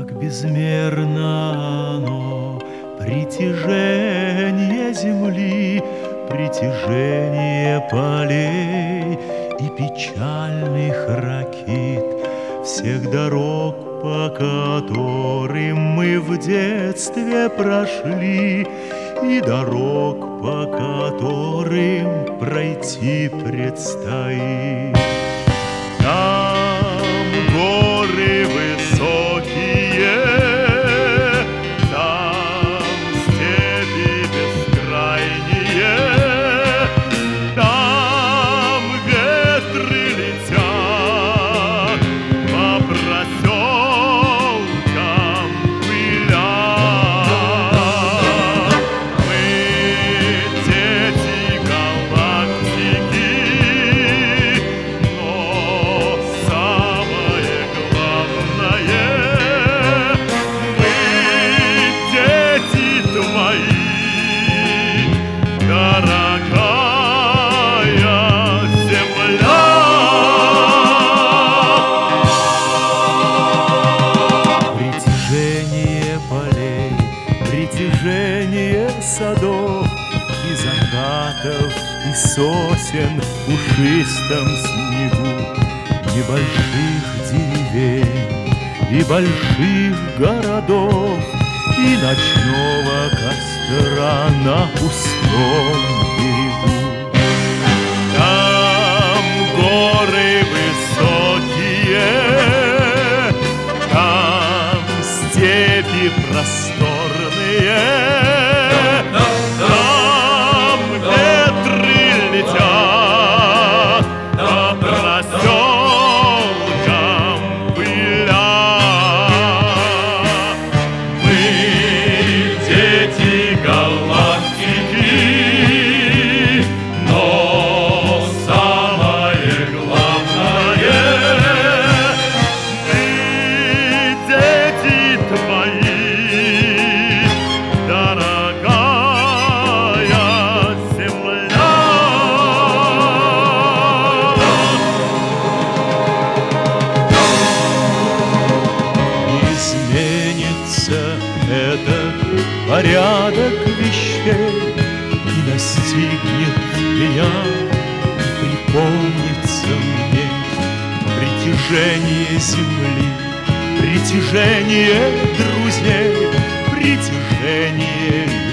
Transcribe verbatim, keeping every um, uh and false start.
Как безмерно оно, притяжение земли, притяжение полей и печальных ракит, всех дорог, по которым мы в детстве прошли, и дорог, по которым пройти предстоит. Там горы высокие, там степи бескрайние, там ветры летят по проселкам пылят. Мы дети галактики, но самое главное, мы дети твои, дорогая земля. Притяжение полей, притяжение садов и закатов, и сосен в пушистом снегу, небольших деревень и больших городов, и ночного костра на пустом берегу. Там горы высокие, там степи просторные, там ветры летят по проселкам пылят. Мы дети галактики, но самое главное, мы дети твои, дорогая земля. Изменится этот порядок вещей, и настигнет меня, и припомнится мне притяжение земли, притяжение друзей, притяжение